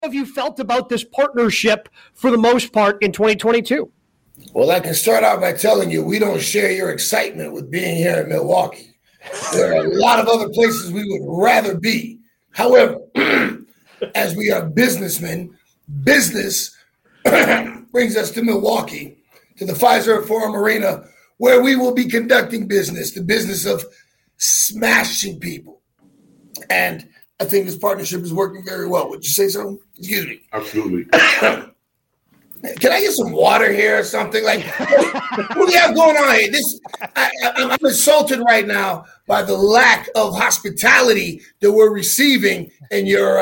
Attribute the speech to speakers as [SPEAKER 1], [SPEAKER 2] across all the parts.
[SPEAKER 1] have you felt about this partnership for the most part in 2022?
[SPEAKER 2] Well, I can start out by telling you we don't share your excitement with being here in Milwaukee. There are a lot of other places we would rather be. However, as we are businessmen, business brings us to Milwaukee, to the Fiserv Forum Arena, where we will be conducting business, the business of smashing people. And I think this partnership is working very well. Would you say so? Excuse me.
[SPEAKER 3] Absolutely.
[SPEAKER 2] Can I get some water here or something? Like, what do we have going on here? I'm insulted right now by the lack of hospitality that we're receiving in your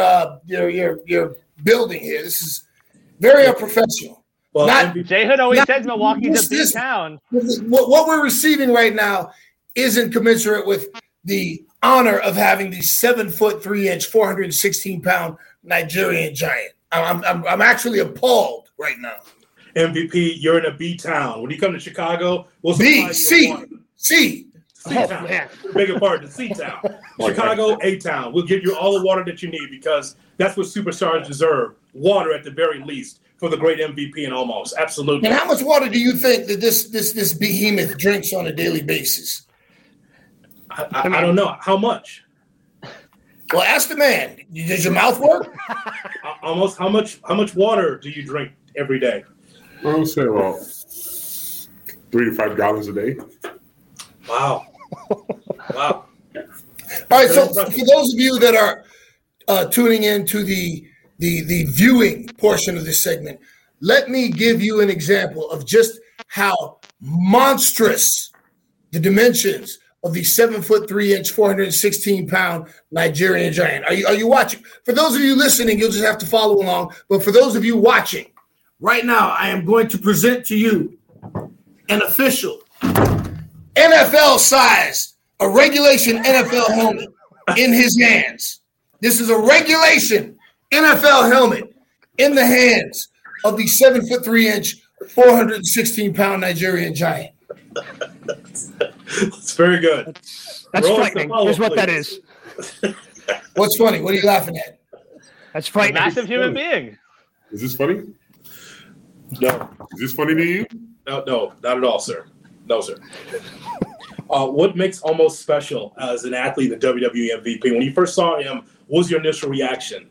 [SPEAKER 2] building here. This is very unprofessional.
[SPEAKER 4] Well, J Hood always says Milwaukee's a big town.
[SPEAKER 2] What we're receiving right now isn't commensurate with the honor of having the 7'3", 416-pound Nigerian giant. I'm actually appalled right now.
[SPEAKER 5] MVP, you're in a B town. When you come to Chicago, we'll
[SPEAKER 2] B, C
[SPEAKER 5] town. Beg your pardon, C town. Chicago, A town. We'll give you all the water that you need because that's what superstars deserve. Water at the very least for the great MVP and almost. Absolutely.
[SPEAKER 2] And how much water do you think that this behemoth drinks on a daily basis?
[SPEAKER 5] I don't know. How much?
[SPEAKER 2] Well, ask the man. Does your mouth work?
[SPEAKER 5] Almost. How much water do you drink every day?
[SPEAKER 3] I would say about 3 to 5 gallons a day.
[SPEAKER 5] Wow.
[SPEAKER 2] All right. So for those of you that are tuning in to the viewing portion of this segment, let me give you an example of just how monstrous the dimensions of the 7'3", 416-pound Nigerian giant. Are you watching? For those of you listening, you'll just have to follow along. But for those of you watching, right now, I am going to present to you an official NFL-sized, a regulation NFL helmet in his hands. This is a regulation NFL helmet in the hands of the 7'3", 416-pound Nigerian giant.
[SPEAKER 5] It's very good.
[SPEAKER 1] That's frightening. Here's what that is.
[SPEAKER 2] What's funny? What are you laughing at?
[SPEAKER 1] That's frightening.
[SPEAKER 4] A massive human being.
[SPEAKER 3] Is this funny?
[SPEAKER 5] No.
[SPEAKER 3] Is this funny to you?
[SPEAKER 5] No, not at all, sir. No, sir. What makes Almost special as an athlete, the WWE MVP? When you first saw him, what was your initial reaction?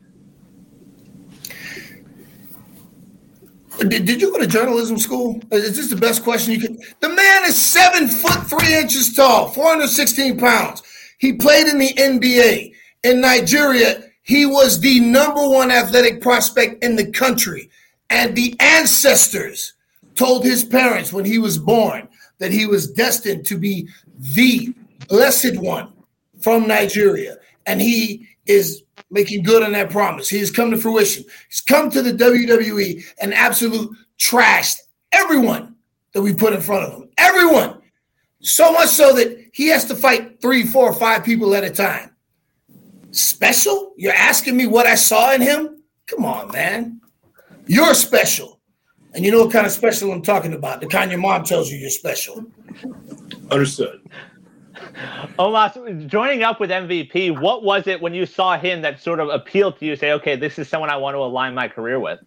[SPEAKER 2] Did you go to journalism school? Is this the best question you could? The man is 7'3" tall, 416 pounds. He played in the NBA. In Nigeria, he was the #1 athletic prospect in the country. And the ancestors told his parents when he was born that he was destined to be the blessed one from Nigeria. And he is making good on that promise. He has come to fruition. He's come to the WWE and absolute trashed everyone that we put in front of him. Everyone. So much so that he has to fight 3, 4, 5 people at a time. Special? You're asking me what I saw in him? Come on, man. You're special. And you know what kind of special I'm talking about. The kind your mom tells you you're special.
[SPEAKER 5] Understood.
[SPEAKER 4] Omos, joining up with MVP, what was it when you saw him that sort of appealed to you? Say, okay, this is someone I want to align my career with.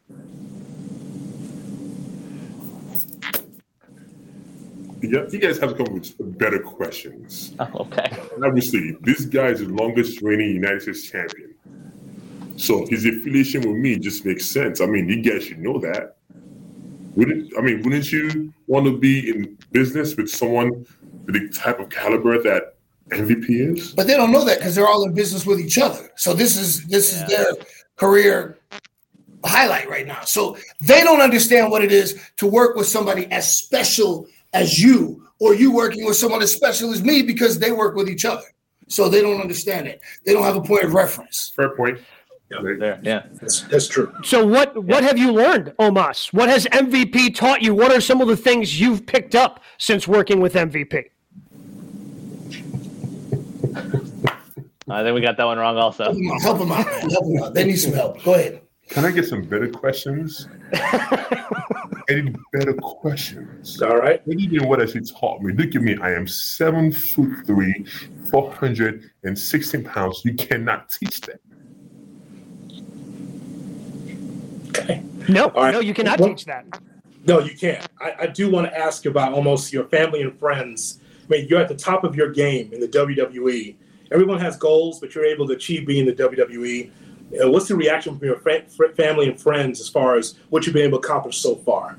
[SPEAKER 3] Yeah, you guys have to come with better questions.
[SPEAKER 4] Oh, okay.
[SPEAKER 3] Obviously, this guy is the longest reigning United States champion. So his affiliation with me just makes sense. I mean, you guys should know that. Wouldn't you want to be in business with someone with the type of caliber that MVP is?
[SPEAKER 2] But they don't know that because they're all in business with each other. So this is their career highlight right now. So they don't understand what it is to work with somebody as special as you, or you working with someone as special as me, because they work with each other. So they don't understand it. They don't have a point of reference.
[SPEAKER 3] Fair point.
[SPEAKER 5] Yeah, that's true.
[SPEAKER 1] So what have you learned, Omos? What has MVP taught you? What are some of the things you've picked up since working with MVP?
[SPEAKER 4] I think we got that one wrong also.
[SPEAKER 2] Help them out. They need some help. Go ahead.
[SPEAKER 3] Can I get some better questions? Any better questions?
[SPEAKER 5] All right.
[SPEAKER 3] What do you mean what has he taught me? Look at me. I am 7'3", 416 pounds. You cannot teach that.
[SPEAKER 5] Okay.
[SPEAKER 1] No,
[SPEAKER 5] All right.
[SPEAKER 1] no, you cannot teach that.
[SPEAKER 5] No, you can't. I do want to ask about almost your family and friends. I mean, you're at the top of your game in the WWE. Everyone has goals, but you're able to achieve being in the WWE. What's the reaction from your family and friends as far as what you've been able to accomplish so far?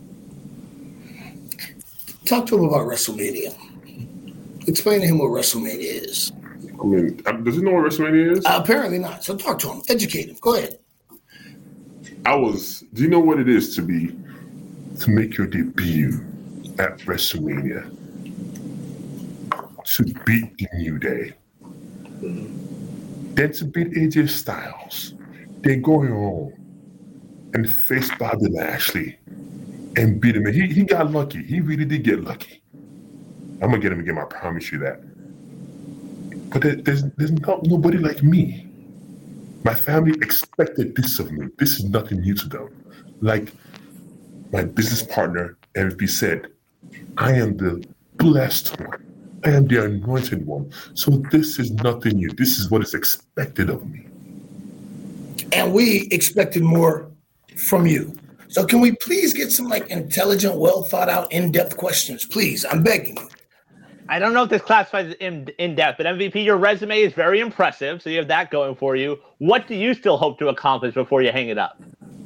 [SPEAKER 2] Talk to him about WrestleMania. Explain to him what WrestleMania is.
[SPEAKER 3] I mean, does he know what WrestleMania is?
[SPEAKER 2] Apparently not. So talk to him. Educate him. Go ahead.
[SPEAKER 3] Do you know what it is to make your debut at WrestleMania? To beat the New Day. Then to beat AJ Styles. Then going home and face Bobby Lashley and beat him. And he got lucky. He really did get lucky. I'm going to get him again, I promise you that. But there's nobody like me. My family expected this of me. This is nothing new to them. Like my business partner, MVP, said, I am the blessed one. I am the anointed one. So this is nothing new. This is what is expected of me.
[SPEAKER 2] And we expected more from you. So can we please get some intelligent, well thought out, in-depth questions? Please, I'm begging you.
[SPEAKER 4] I don't know if this classifies in depth, but MVP, your resume is very impressive, so you have that going for you. What do you still hope to accomplish before you hang it up?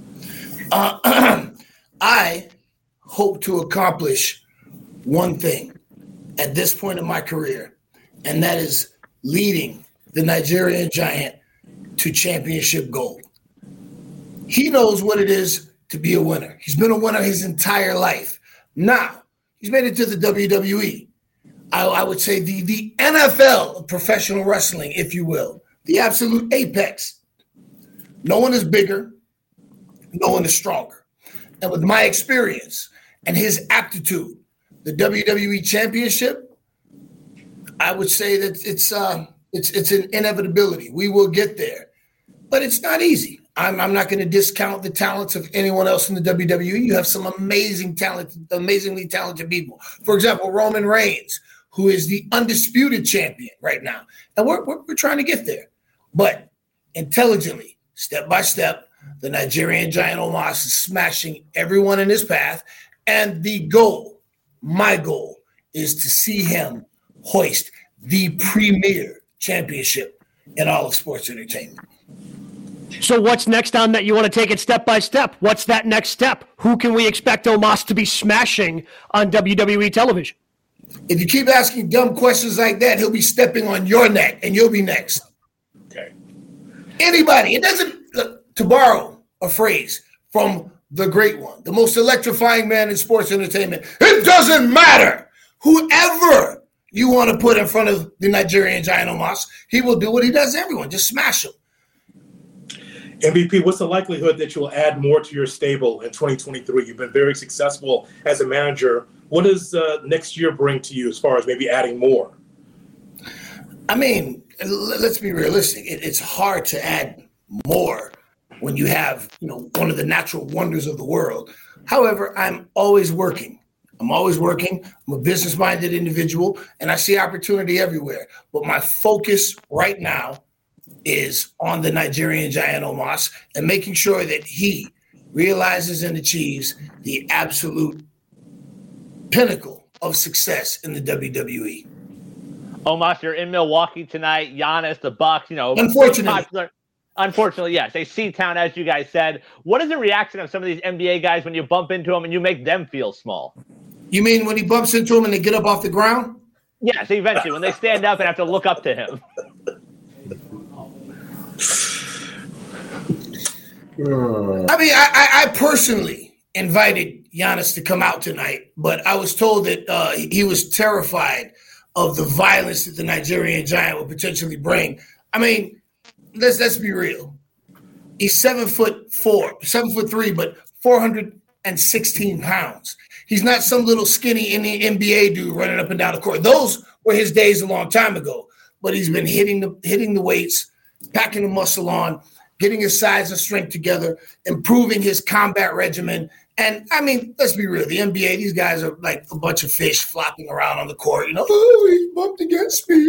[SPEAKER 2] I hope to accomplish one thing at this point in my career, and that is leading the Nigerian Giant to championship gold. He knows what it is to be a winner. He's been a winner his entire life. Now, he's made it to the WWE. I would say the NFL of professional wrestling, if you will, the absolute apex. No one is bigger. No one is stronger. And with my experience and his aptitude, the WWE Championship, I would say that it's an inevitability. We will get there, but it's not easy. I'm not going to discount the talents of anyone else in the WWE. You have some amazingly talented people. For example, Roman Reigns, who is the undisputed champion right now. And we're trying to get there. But intelligently, step by step, the Nigerian Giant Omos is smashing everyone in his path. And the goal, my goal, is to see him hoist the premier championship in all of sports entertainment.
[SPEAKER 1] So what's next on that? You want to take it step by step. What's that next step? Who can we expect Omos to be smashing on WWE television?
[SPEAKER 2] If you keep asking dumb questions like that, he'll be stepping on your neck, and you'll be next.
[SPEAKER 5] Okay.
[SPEAKER 2] Anybody. It doesn't, to borrow a phrase from the great one, the most electrifying man in sports entertainment, it doesn't matter. Whoever you want to put in front of the Nigerian Giant Omos, he will do what he does to everyone. Just smash him.
[SPEAKER 5] MVP, what's the likelihood that you'll add more to your stable in 2023? You've been very successful as a manager. What does next year bring to you as far as maybe adding more?
[SPEAKER 2] I mean, let's be realistic. It's hard to add more when you have, one of the natural wonders of the world. However, I'm always working. I'm a business-minded individual, and I see opportunity everywhere. But my focus right now is on the Nigerian Giant Omos and making sure that he realizes and achieves the absolute pinnacle of success in the WWE.
[SPEAKER 4] Omos, you're in Milwaukee tonight. Giannis, the Bucks, Unfortunately, yes. A C-town, as you guys said. What is the reaction of some of these NBA guys when you bump into them and you make them feel small?
[SPEAKER 2] You mean when he bumps into them and they get up off the ground?
[SPEAKER 4] Yes, eventually, when they stand up and have to look up to him.
[SPEAKER 2] I mean, I personally invited Giannis to come out tonight, but I was told that he was terrified of the violence that the Nigerian Giant would potentially bring. I mean, let's be real. He's 7'3", but 416 pounds. He's not some little skinny NBA dude running up and down the court. Those were his days a long time ago. But he's been hitting the weights, packing the muscle on, getting his size and strength together, improving his combat regimen. And, I mean, let's be real. The NBA, these guys are like a bunch of fish flopping around on the court. Oh, he bumped against me.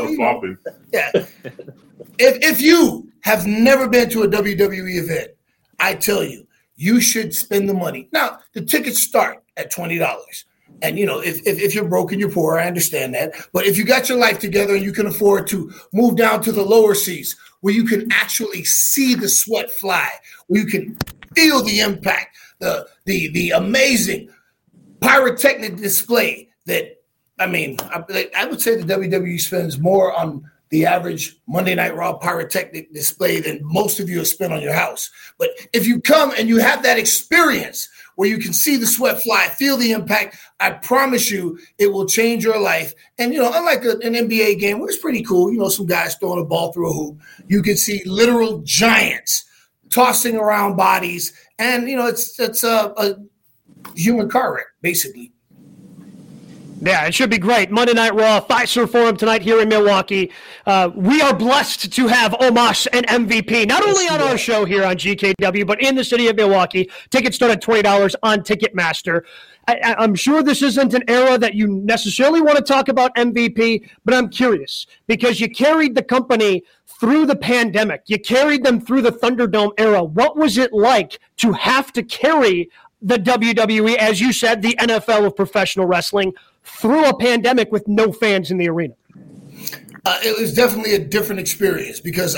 [SPEAKER 2] Yeah. If you have never been to a WWE event, I tell you, you should spend the money. Now, the tickets start at $20. And, if you're broke and you're poor, I understand that. But if you got your life together and you can afford to move down to the lower seats where you can actually see the sweat fly, where you can feel the impact, the amazing pyrotechnic display that, I would say the WWE spends more on the average Monday Night Raw pyrotechnic display than most of you have spent on your house. But if you come and you have that experience where you can see the sweat fly, feel the impact, I promise you it will change your life. And, unlike an NBA game, where it's pretty cool, some guys throwing a ball through a hoop, you can see literal giants tossing around bodies. And, it's a human car wreck, basically.
[SPEAKER 1] Yeah, it should be great. Monday Night Raw, Fiserv Forum tonight here in Milwaukee. We are blessed to have Omos and MVP, not only on our show here on GKW, but in the city of Milwaukee. Tickets start at $20 on Ticketmaster. I'm sure this isn't an era that you necessarily want to talk about MVP, but I'm curious because you carried the company through the pandemic. You carried them through the Thunderdome era. What was it like to have to carry the WWE, as you said, the NFL of professional wrestling, through a pandemic with no fans in the arena?
[SPEAKER 2] It was definitely a different experience because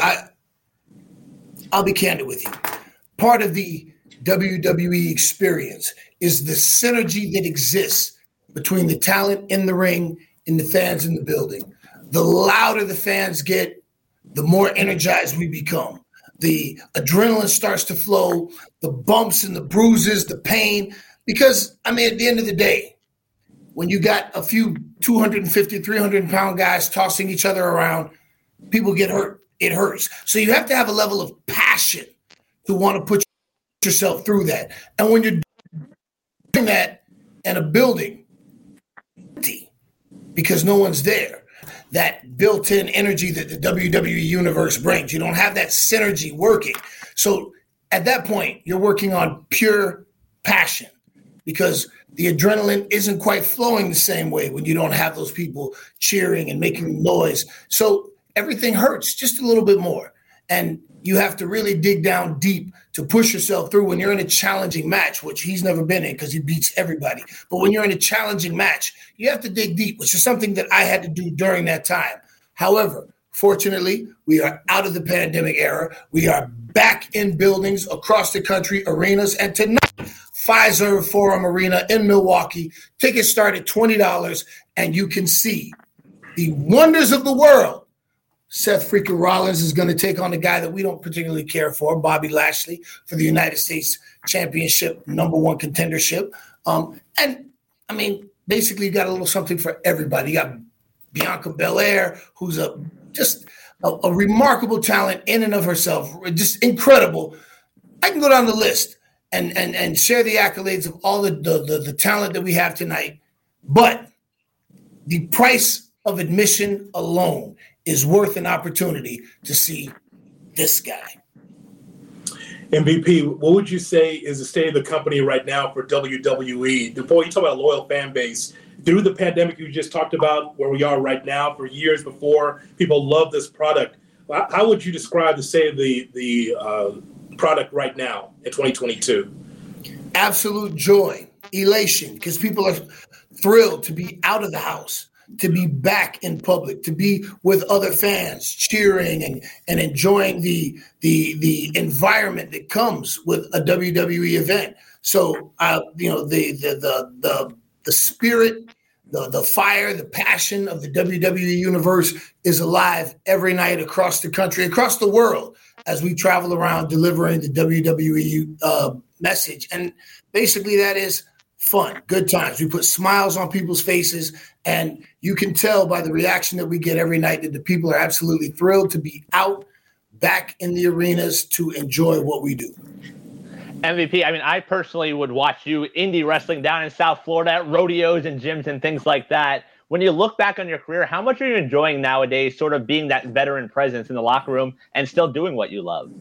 [SPEAKER 2] I'll be candid with you. Part of the WWE experience is the synergy that exists between the talent in the ring and the fans in the building. The louder the fans get, the more energized we become. The adrenaline starts to flow, the bumps and the bruises, the pain. Because, at the end of the day, when you got a few 250, 300-pound guys tossing each other around, people get hurt. It hurts. So you have to have a level of passion to want to put yourself through that. And when you're doing that in a building empty because no one's there, that built-in energy that the WWE universe brings, you don't have that synergy working. So at that point, you're working on pure passion because the adrenaline isn't quite flowing the same way when you don't have those people cheering and making noise. So everything hurts just a little bit more. And you have to really dig down deep to push yourself through when you're in a challenging match, which he's never been in because he beats everybody. But when you're in a challenging match, you have to dig deep, which is something that I had to do during that time. However, fortunately, we are out of the pandemic era. We are back in buildings across the country, arenas. And tonight, Fiserv Forum Arena in Milwaukee, tickets start at $20, and you can see the wonders of the world. Seth freaking Rollins is going to take on a guy that we don't particularly care for, Bobby Lashley, for the United States Championship, #1 contendership. Basically, you got a little something for everybody. You got Bianca Belair, who's just a remarkable talent in and of herself, just incredible. I can go down the list and share the accolades of all the talent that we have tonight. But the price of admission alone is worth an opportunity to see this guy.
[SPEAKER 5] MVP, what would you say is the state of the company right now for WWE? Before you talk about a loyal fan base, through the pandemic you just talked about, where we are right now, for years before, people love this product. How would you describe the state of the product right now in 2022?
[SPEAKER 2] Absolute joy, elation, because people are thrilled to be out of the house, to be back in public, to be with other fans, cheering and enjoying the environment that comes with a WWE event. So, the spirit, the fire, the passion of the WWE universe is alive every night across the country, across the world, as we travel around delivering the WWE message. And basically that is fun, good times. We put smiles on people's faces, and you can tell by the reaction that we get every night that the people are absolutely thrilled to be out back in the arenas to enjoy what we do.
[SPEAKER 4] MVP, I personally would watch you indie wrestling down in South Florida at rodeos and gyms and things like that. When you look back on your career, how much are you enjoying nowadays sort of being that veteran presence in the locker room and still doing what you love?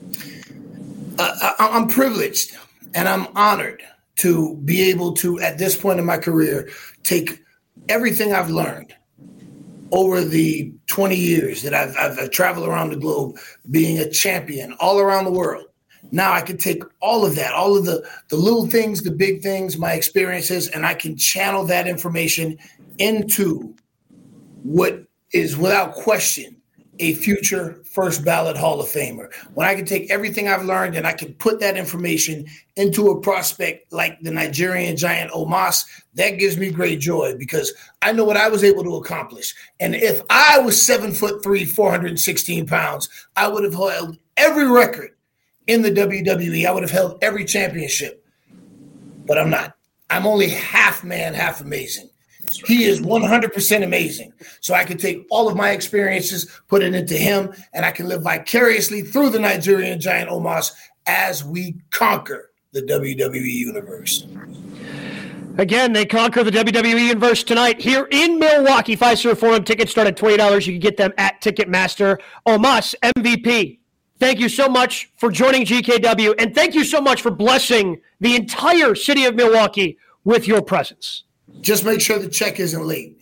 [SPEAKER 2] I'm privileged and I'm honored to be able to, at this point in my career, take everything I've learned over the 20 years that I've traveled around the globe, being a champion all around the world, Now I can take all of that, all of the little things, the big things, my experiences, and I can channel that information into what is without question a future first ballot Hall of Famer. When I can take everything I've learned and I can put that information into a prospect like the Nigerian giant Omos, that gives me great joy because I know what I was able to accomplish. And if I was 7'3", 416 pounds, I would have held every record in the WWE. I would have held every championship, but I'm not. I'm only half man, half amazing. He is 100% amazing. So I can take all of my experiences, put it into him, and I can live vicariously through the Nigerian giant Omos as we conquer the WWE universe.
[SPEAKER 1] Again, they conquer the WWE universe tonight here in Milwaukee. Fiserv Forum tickets start at $20. You can get them at Ticketmaster. Omos, MVP, thank you so much for joining GKW, and thank you so much for blessing the entire city of Milwaukee with your presence.
[SPEAKER 2] Just make sure the check isn't late.